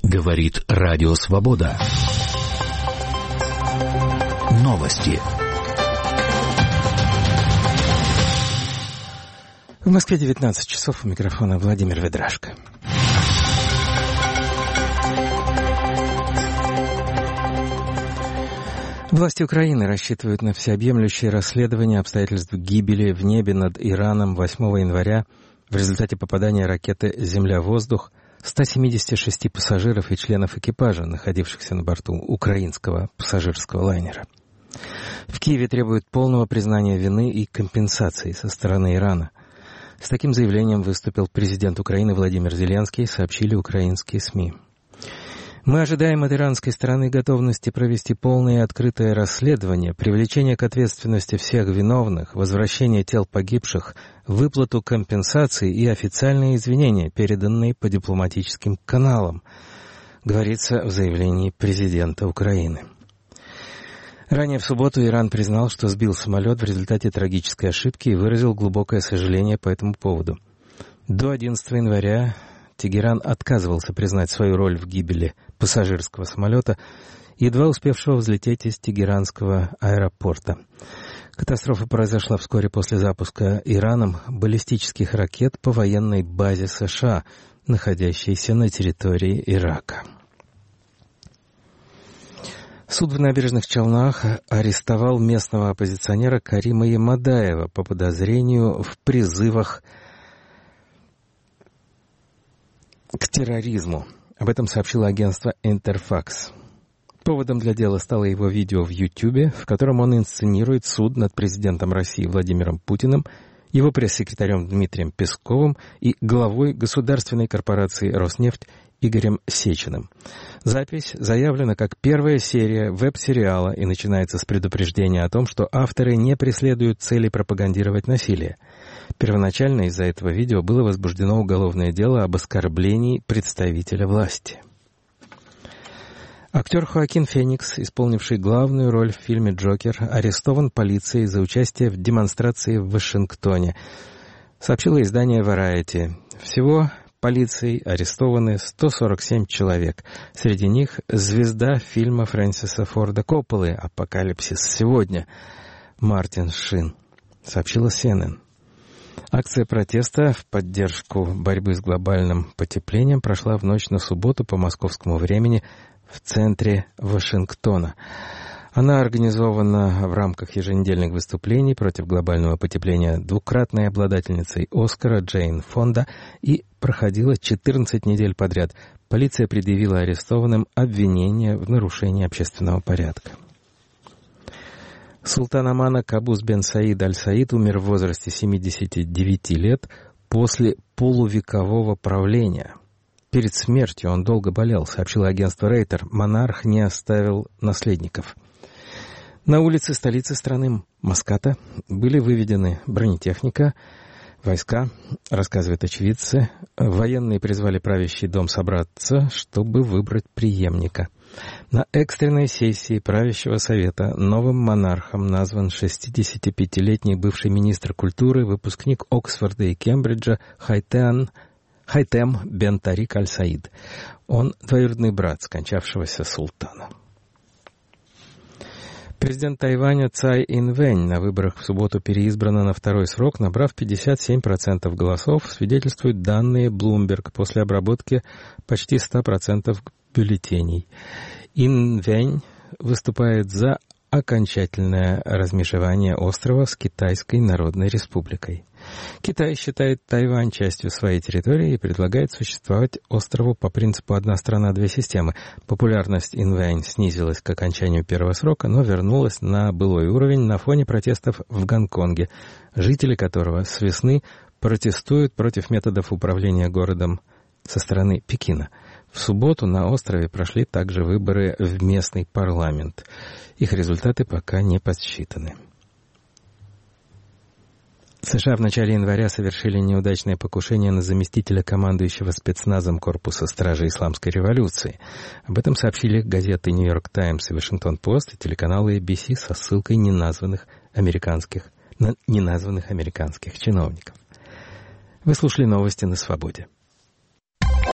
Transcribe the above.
Говорит Радио Свобода. Новости. В Москве 19 часов. У микрофона Владимир Ведрашко. Власти Украины рассчитывают на всеобъемлющее расследование обстоятельств гибели в небе над Ираном 8 января в результате попадания ракеты «Земля-воздух» 176 пассажиров и членов экипажа, находившихся на борту украинского пассажирского лайнера. В Киеве требуют полного признания вины и компенсации со стороны Ирана. С таким заявлением выступил президент Украины Владимир Зеленский, сообщили украинские СМИ. Мы ожидаем от иранской стороны готовности провести полное и открытое расследование, привлечение к ответственности всех виновных, возвращение тел погибших, выплату компенсаций и официальные извинения, переданные по дипломатическим каналам, говорится в заявлении президента Украины. Ранее в субботу Иран признал, что сбил самолет в результате трагической ошибки и выразил глубокое сожаление по этому поводу. До 11 января Тегеран отказывался признать свою роль в гибели пассажирского самолета, едва успевшего взлететь из Тегеранского аэропорта. Катастрофа произошла вскоре после запуска Ираном баллистических ракет по военной базе США, находящейся на территории Ирака. Суд в Набережных Челнах арестовал местного оппозиционера Карима Ямадаева по подозрению в призывах к терроризму. Об этом сообщило агентство «Интерфакс». Поводом для дела стало его видео в Ютьюбе, в котором он инсценирует суд над президентом России Владимиром Путиным, его пресс-секретарем Дмитрием Песковым и главой государственной корпорации «Роснефть» Игорем Сечиным. Запись заявлена как первая серия веб-сериала и начинается с предупреждения о том, что авторы не преследуют цели пропагандировать насилие. Первоначально из-за этого видео было возбуждено уголовное дело об оскорблении представителя власти. Актер Хоакин Феникс, исполнивший главную роль в фильме «Джокер», арестован полицией за участие в демонстрации в Вашингтоне, сообщило издание Variety. Всего полицией арестованы 147 человек. Среди них звезда фильма Фрэнсиса Форда Копполы «Апокалипсис сегодня» Мартин Шин, сообщила CNN. Акция протеста в поддержку борьбы с глобальным потеплением прошла в ночь на субботу по московскому времени в центре Вашингтона. Она организована в рамках еженедельных выступлений против глобального потепления двукратной обладательницей Оскара Джейн Фонда и проходила 14 недель подряд. Полиция предъявила арестованным обвинение в нарушении общественного порядка. Султан Омана Кабус бен Саид аль-Саид умер в возрасте 79 лет после полувекового правления. Перед смертью он долго болел, сообщило агентство Рейтер. Монарх не оставил наследников. На улице столицы страны Маската были выведены бронетехника, войска, рассказывают очевидцы. Военные призвали правящий дом собраться, чтобы выбрать преемника. На экстренной сессии правящего совета новым монархом назван 65-летний бывший министр культуры, выпускник Оксфорда и Кембриджа Хайтем бен Тарик аль-Саид. Он двоюродный брат скончавшегося султана. Президент Тайваня Цай Инвэнь на выборах в субботу переизбрана на второй срок, набрав 57% голосов, свидетельствуют данные Bloomberg после обработки почти 100% бюллетеней. Инвэнь выступает за окончательное размежевание острова с Китайской Народной Республикой. Китай считает Тайвань частью своей территории и предлагает существовать острову по принципу «одна страна, две системы». Популярность Инвэнь снизилась к окончанию первого срока, но вернулась на былой уровень на фоне протестов в Гонконге, жители которого с весны протестуют против методов управления городом со стороны Пекина. В субботу на острове прошли также выборы в местный парламент. Их результаты пока не подсчитаны. США в начале января совершили неудачное покушение на заместителя командующего спецназом Корпуса Стражи Исламской революции. Об этом сообщили газеты «Нью-Йорк Таймс» и «Вашингтон-Пост» и телеканалы ABC со ссылкой на неназванных американских чиновников. Вы слушали новости на Свободе.